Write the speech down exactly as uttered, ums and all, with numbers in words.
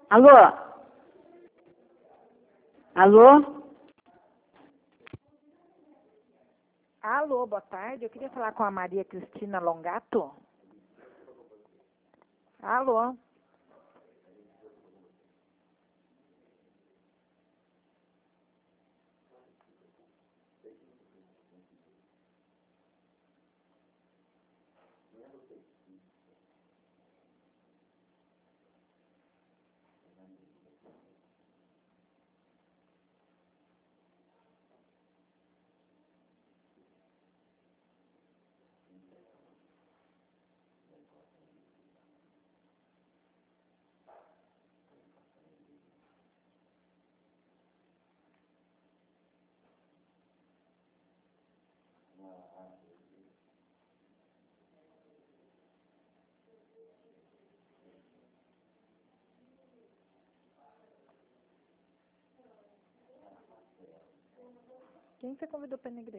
Alô? Alô? Alô, boa tarde. Eu queria falar com a Maria Cristina Longato. Alô? Quem você convidou para a igreja?